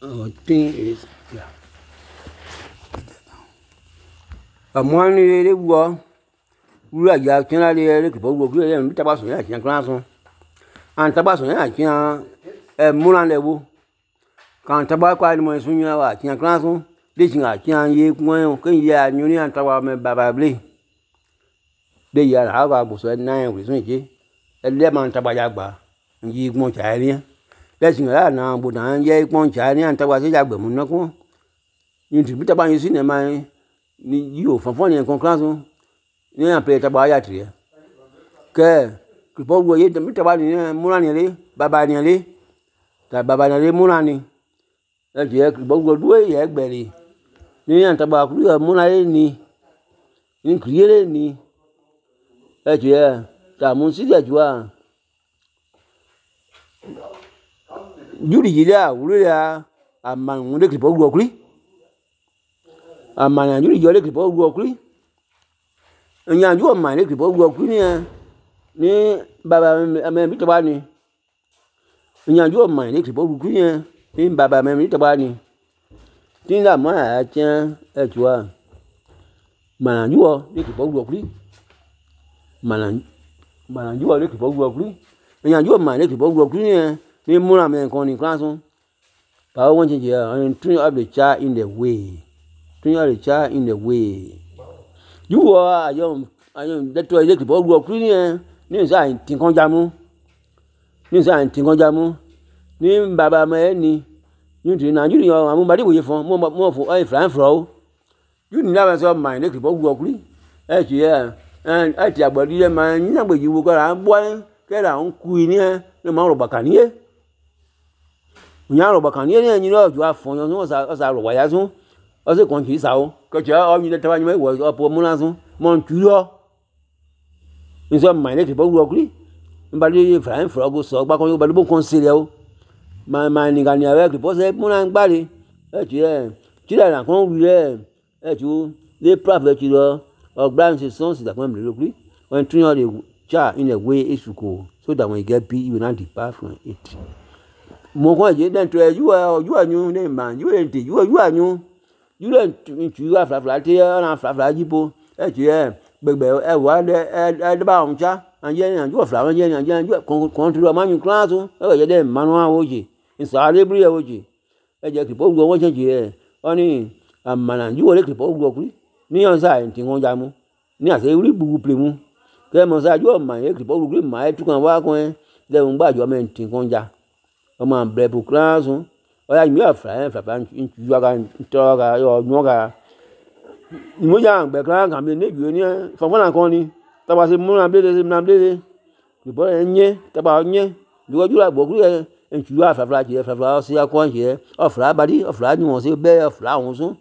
thing is, yeah. Money they go. We are just generally a little bit of good tabasso, I can class on. And tabasso, I can a moon level. Can't tobacco, I know soon I can class on. This I can ye one, can ye a union tower me babably. They are how I was at 9 with me, a lemon tabagaba, and ye won't area. Let's now, but I ye won't area and tabazaba, Monaco. You to be about you seen a man, you for funny and conclusion. Near play tabayatria. Care, people were yet the mitabani, Muranelli, Babanielli, that Babanelli Murani. That ye both go away, egg belly. Near Tabacu, Munani, in creating. That ye, Tamunsi that you are. Judy, we are a man with a clip of Gokli. A man and you, your clip of Gokli. And you are my clip of Gokli. Ni Baba Mitabani. And you are my clip of Gokli. In Baba Mitabani. Tinda my chan at you are. Man, you are clip of Gokli. Man, you are clip of Gokli. And you are my clip of Gokli. Ni Muna man calling classroom. Power wanted here and turn up the chair in the way. Turn up the chair in the way. You are young, I am that to a little ball work cleaner. News I think on Jamu. News I think on Jamu. Name Baba Mani. You do not, you are a body with for more for a flan fro. You never saw my little ball work clean. As yeah, and I tell body man, number you will go out, boy, get on Queen here, the Mount of Bacanier. Nyaro Bacanier, and you know, you are for your nose as I was as a country sow. Because you are the time you was up for Monazo, Montuyo. In some my little boat workly, but if I'm frog, so back on your bamboo conceal. My mining on your record was a moon body. At yeah, children are home at you, they prophet you or branches sons that when locally, when turn out the char in a way is to go, so that when you get be, you will not depart from it. More than to you are new name, man. You ain't you are new. You don't you have a flat here and a flat people. Yeah, baby, I want at the bound, and you are flower, and you are control a man class. Oh, yeah, then Manuel Oji. It's all the bria Oji. I just keep on watching here. Only a man, you are little people locally. Near side, Tingonjamu. Near say, we boo plimu. Come on, you are my people green, my took and walk away. They won't buy your man Tingonja. A man, Brebu class. Oh, I'm your friend, you are going to talk or Noga. No young background, I'm in the for one corny. That was a moon and business in Namde. The boy and ye, about ye. Do you like Bogu and you have a flat here, for see a coin here, or flat body, or flat, you want to bear of flowers. And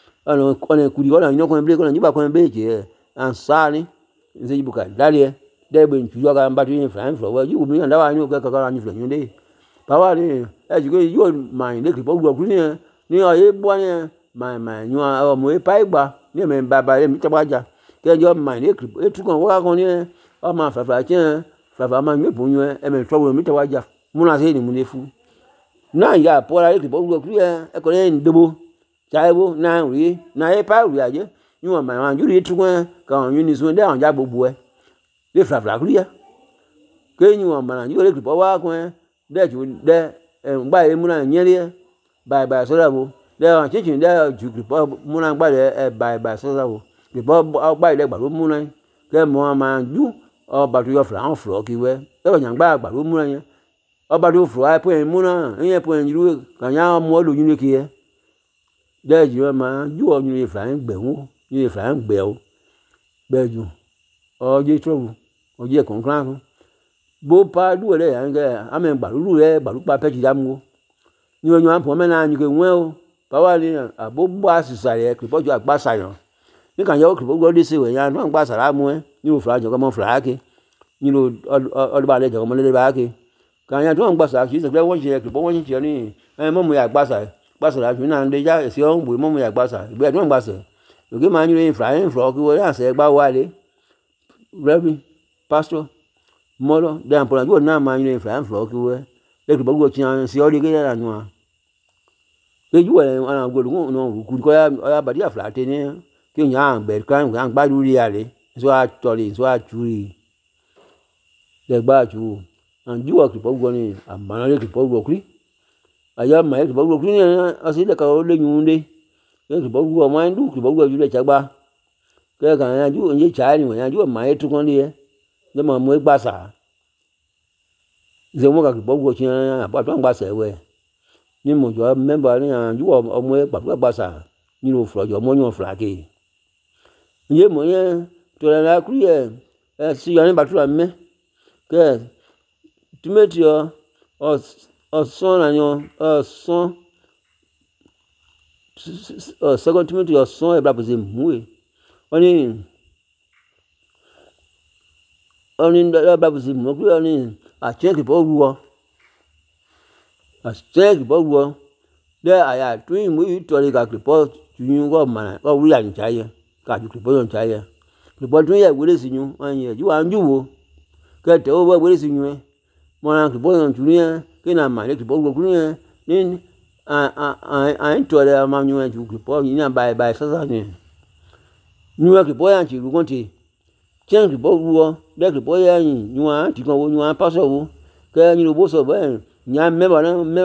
on a could you know, break on you back on bed here, and Sally, in the book, Dalia, they went to yoga and battery in France for what you will be, and I know get around you day. Power, as you go, your mind, little Bogu Green, near a boy, my man, you are a more pipe bar, near me by Mitabaja. Tell your mind, it took on work on here, or my Faflachen, Fafaman, you and trouble Mitabaja, Muna said in Munifu. Now you are poor little Bogu clear, a Korean double, Chaibo, now we, now a pile, you are my man, you need to go, come unison down, Jabo boy. They Fafla clear. Can you, man, you little power, that you there and buy a Muna near by Solabo. There are teaching there to Muna by Solabo. The Bob out by the Baru Muna. There more man you or but your flower flocky way. There was young bag Baru Muna. Or but you fly putting Muna, and you're putting you can now more unique here. There's your man, you are nearly flying bell, nearly flying bell. Belgium. Or ye trouble, or ye conclam. Bopa do it, and I mean Baru, Barupa Petty Damu. You and your woman, and you can well, power a Boba society, report your Bassayon. You can yoke go this way, and one Bassaramu, you fly your common flag. You know, all about it, your money back. Can you do Bassa? She's a great one here, one journey, and Mommy at Bassa. Bassa, and the Yah is young with Mommy at Bassa. We are doing Bassa. You give man you flying frog, you will say about Wally. Reverend Pastor. Molo, then put a good now, man, you flying frog, you were. Let the boat and see all the gear and one. ju ana go no ku ko ya ba dia flat ni ki nya be kan gba du ri ale so a tori so a churi le gba ju an ju o kripo go ni amana le kripo go kri aya ma le kripo go kri ni asi le ka o le yun de le kripo go ma ndu kripo go ju le chagba ke kan ya ju nje cha ni ya ju ma e tu kon ni le ma mo gba sa ze mo ka kripo go chi ba to gba se we ni mo jo member ni ya ju ọmọ e gba sa ni lo flo jo mo yan fla ke ye mo ye to la kru ye si yo ni ba tu me ke Timothy o son anyo son second Timothy o son e bra pose mu oni da bra pose mu ku oni a check bo ruo de aya twin mu to le ka report yun go mana o wi an chaye ka ju report yon chaye report tun ye wele si yun an ye ju an ju wo ke te o wele si yun mo ran report yon tun ye ke na ma le report go kun ye ni an to le ma yun ju report yin na bye sa ni nu report yan ti ru kon ti chen report wo de report yan yun an ti kon wo yun an pass wo ke ni lo bo so be nya member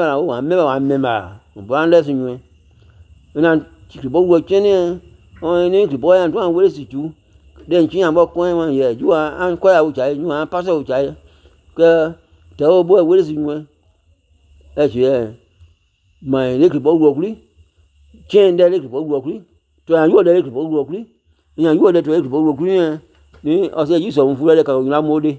brand si yun na kripo go chene on ni kripo yan to an wele si ju den chin an bo kon wan ye ju an ko ya wo cha ju an pass wo cha ke te o bo wele si yun e je my le kripo go kri chen de le kripo go kri to an yo de le kripo go kri yan yo de to le kripo go kri ni o se ju so fun le ka o la mo de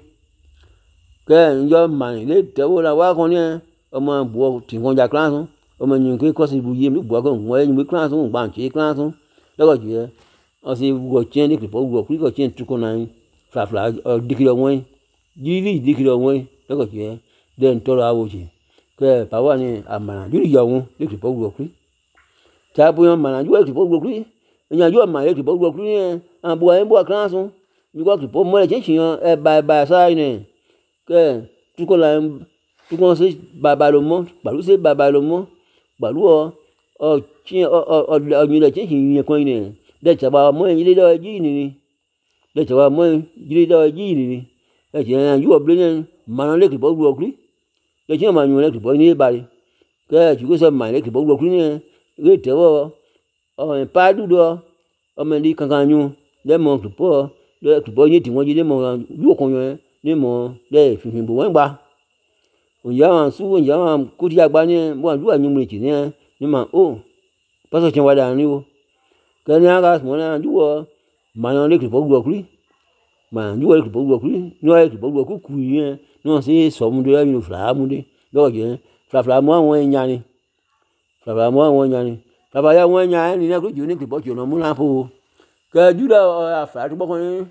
ke njo man le te wo la wa kon ni ọmọ bu ti kon ja class ọmọ yin ke ko si bu ye mi bu ko won yin mi class won gba nche class lọ́gọ̀ je o si go chen ni kripo go kri ko chen tu ko na fla dikiro won dikiro won lọ́gọ̀ je den to ra wo ji ke pa wa ni amana ju ya won ni kripo go kri ta bu yon mana ju kripo go kri yan ju ma le kripo go kri an bu class mi ko kripo mo le chen yan e bye sa ni ke tu ko la tu kon se babalomo balu se babalomo balu o chin o yin le chin yin kon ni de chaba mo yin le do ji ni de chaba mo yin le do ji ni e je yan yu oble ni ma le kripo gbo kri de chin ma yun le kripo ni ba ri ke ju ko se ma le kripo gbo kri ni re te wo o pa du do o me li kankan yun le mo kripo ni ti won ji le mo yu kon yun ni mo le fifin bo wọn gba oya su oya ko ti agba ni mo aju anyu mo ti ni ma o paso chen wa da ni o ke ni aga mo na ju o ma yan le kripo gbo kri ma ju le kripo gbo kri ni o le kripo gbo ku yin no se so mu de yin fla mu de lo je fla mo àwọn eyan ni fla mo àwọn eyan ni baba ya won eyan ni na ko ju ni kripo ju no mu na po ke ju da afra tu bo kon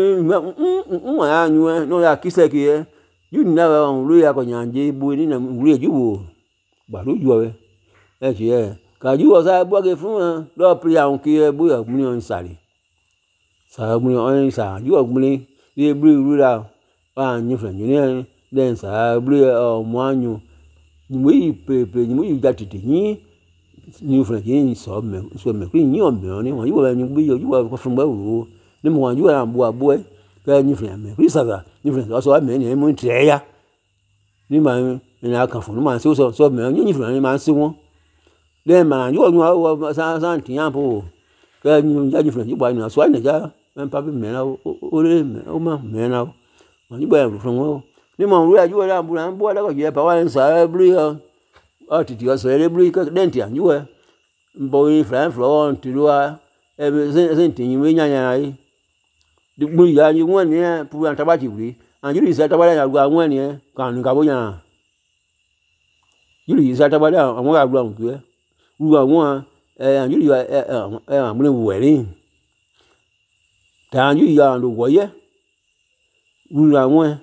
ni ya nyu no ya kise ke you never on ru ya ko nyanje bu ni na ru ju wo gba ru ju we e je ka ju o sa bo ke fun lo pri àwọn ki bu ya mu ni on sare sa mu ni on sa ju o mu ni bi ru ra wa nyu fe ni den sa bru o mo anyu ni mo yi pepe ni mo yi ja tete ni fe ni so me kri ni o me ni won yi wo ni bi ju wo ko fun ba ru ni mo wan ju ra bu abo e ke ni fe me kri sa ni fe so me ni mo tre ya ni ma ni aka fun ma so me ni fe ni ma si won le ma ju o sa tin yan po ke ni ja ni fe ni bo ni so ni ja en pa bi me na o le me o ma me na o ni ba fun won ni mo ru ya ju ra bu ran bo la ko je pa wa n sa bru o ti ti o so le bru ko den ti an ju e bo yi fran flo ti ru a e be se tin yin we nya yi di gbo ya yi won ni pu an ta ba ti wi an ju ri se ta ba ya gba won ni kan ni ka bo yan ju ri se ta ba da àwọn ga gba nku e ru àwọn an ju ri an mu ni wo ri ta an ju ya an lo wo ye ru àwọn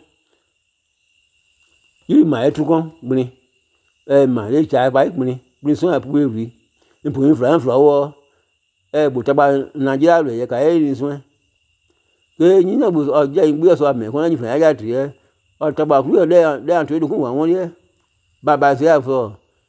ju ma e tu kon gbin ma le cha ba gbin so apu e ri npo yin fran flo bo ta ba Nigeria lo ye ka e ni so ke yin na bo o je gbe so ame ko na ni fran ya ti e o ta ba ku le an to du kun wa won ye baba se afo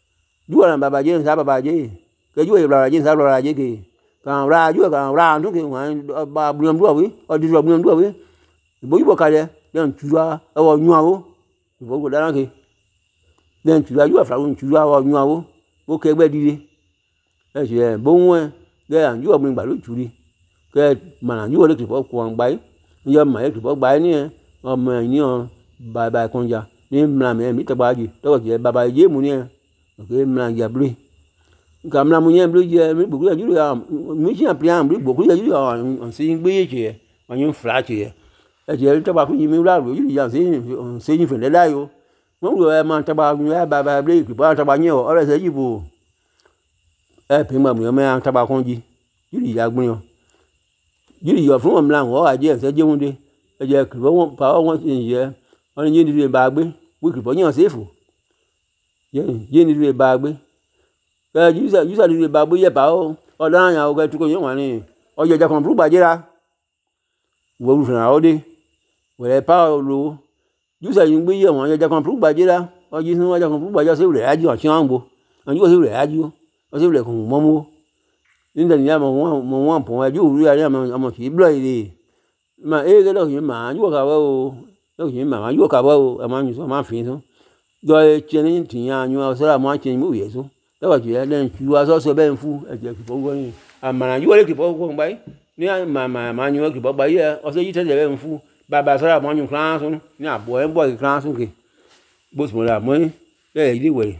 Jua là bà dê sao bà dê. Cái jua là dê sao là dê kì. Càng ra jua càng ra nó kì ngoài bà buồn đua với. Ở đi rồi buồn đua với. Bố jua cái đấy. Nên chua ở nhau. Bố của đó kì. Nên chua jua phải chua ở nhau. Bố kêu bé đi. Cái gì bố ngoe. Cái là jua mình bảo lúc chủ đi. Cái mà là jua được thì quàng bái. Nhưng mà thì bái nè. Mà như bài con già. Nên làm em biết tao bài gì. Đó là bài dễ muốn nè. Cái làm già bli. Cảm làm muốn bli gì mình bục ra dưới à. Mình chỉ làm bli bục ra dưới à. Xin bê chị. Mà những phá chị. Cái gì tao bảo cái gì mình ra rồi dưới à. Xin như phần để đây vô. Muốn rồi mà tao bảo như bài bli. Tao bảo nhiều. Ở đây sẽ gì bù. Phải mà mình ăn tao bảo con gì. Dưới à bùi. Dưới à phúng làm ngõ à chứ sẽ dùng đi. Cái gì cứ bảo ông gì. Anh nhìn đi bà bê. Quý cứ bảo nhau xếp phụ. Nhìn đi bà bê. Cái dưới sa đi bà bê ya bảo. Ở đó nhà cái tụi con nhớ ngoài này. Ở giờ con rút bà chứ ra. Vừa rút nào đi. Vừa lại bảo luôn. Dưới sa dùng bây giờ mà giờ con rút bà chứ ra. Ở dưới nó con rút bà cho xíu lẻ chứ. Chứ không bù. Anh có xíu lẻ chứ. Ở xíu lẻ không mong mua. Nên là nhà mà muốn phòng dưới ra mà chỉ blade đi. Mà cái đó thì mà dưới cả bao. Đó thì mà dưới cả bao mà như sao mà phiền thôi. Rồi chuyện thì nhà như sao mà chuyện mũi vậy số. Đó là chuyện nên chùa số bên phu ở cái phố quanh. Mà dưới cái phố quanh bấy. Nếu mà như cái phố bấy ở dưới thế này bên phu. Bà sao mà như class số. Nhà bố em bố cái class số kì. Bố số là mới cái gì vậy.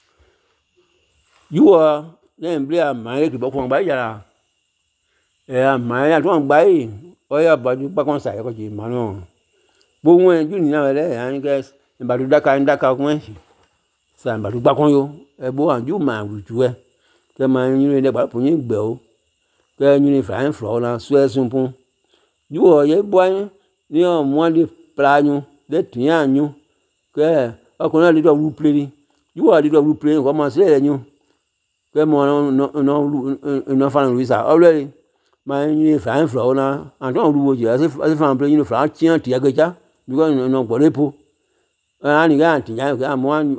Dưới nên bây giờ mà cái phố quanh bấy ra là. Mà là quanh bấy. Ở bà con xài có gì mà nó. Bố nguyên chú nào đấy anh cái bà đu đaka không sao bà đu ba con yo bố anh chú mà chú cái mà như này bảo phụ nữ biểu cái như này phải phở là xuê xung phong chú ở dưới bố anh nếu muốn đi plano để tiền nhau cái ở con nào đi đâu rupli đi chú ở đi đâu rupli có mà xe nhau cái mà nó phản ứng sao ở đây mà như này phải phở là anh không đu gì sẽ phản ứng như phở chiên tiệt cái cha because no por epo ani ga tinja ga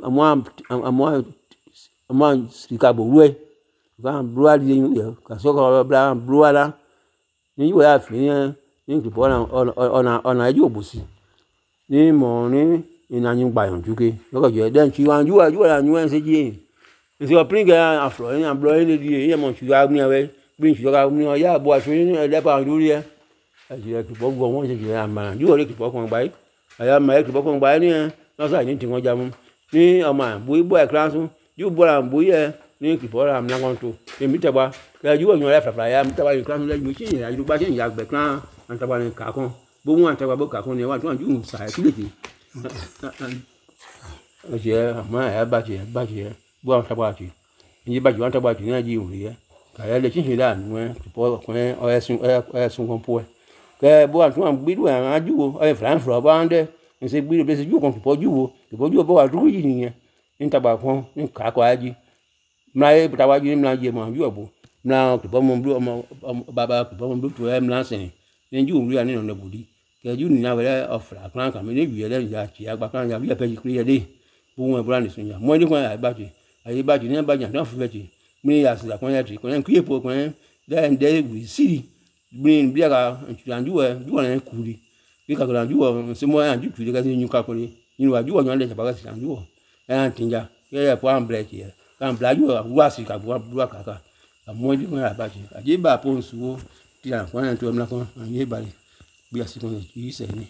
amwa sikabo we ga brua di ni yo ka so ko bla brua la ni yo ya fi ni ki bo ona ju obusi ni mo ni ina nyin gba yan juke yo ko je den chi wan ju la nyu en se ji ni so prin ga afro ni ablo ni di e mo chu ga mi we prin chu ga mi ya bo aso ni e le pa lórí e àti ẹ kìpọ̀ gbọ́ wọ́n ṣe jẹ́ àmàlà yóò rí kìpọ̀ kan gbáyé àyà àmàlà kìpọ̀ kan gbáyé ní ẹ lọ́sà ní tiwọn jamu ní ọmọ àbúyí bọ́ ẹ̀ kíláàsì yóò bọ́ àbúyí ẹ ní kìpọ̀ rà àmàlà kan tó èmi tẹ̀ wá kẹ́ ẹ yóò yan ẹ fàfà yà tẹ̀ wá ní kíláàsì lẹ́yìn tí ìyá yorùbá ṣe ìyá gbẹ̀ kíláà àtàwà ní kàkán bó wọn àtàwà bó kàkán ní ẹ wà tó wọn yóò sà ẹ kílèkì ọ̀sẹ̀ àmọ́ ẹ̀ bàjẹ́ bó àwọn tàwà àti ìyí bàjẹ́ wọn tàwà àti ní ẹ̀jẹ̀ ìwòrì yẹ kàyà lè ṣíṣe dáa nù ẹ kìpọ̀ ẹ̀sùn kan pọ̀ ẹ cái bố anh chúng anh biết là anh chú ai phản phở bao anh đấy mình sẽ biết bây giờ chú còn kịp chú bố anh rúi gì nhỉ nên ta bảo không nên cả qua gì nay ta bảo gì làm gì mà chú bố nào kịp mong đứa mà bà kịp mong đứa tụi em làm gì nên chú rúi anh nên là bù đi cái chú nào vậy ở phở khang cả mình biết vậy giờ chỉ bà khang giờ biết phải gì đi bố người bố anh sinh nhật mỗi đứa con ai ba chị nên ba nhà nó phải chị mình giờ sẽ là con nhà chị con em kia bố con em để xí bin bia ka anju na kuri bi ka anju se mo anju kuri ka ni ka kuri ni wa ju wa le ba ka anju tinja ya po ambre ki ka ambla ju wa si ka bua ka mo ju na ba ji aje ba po nsuwo ti an ko na to mla ko ye ba bi asi ko ni se ni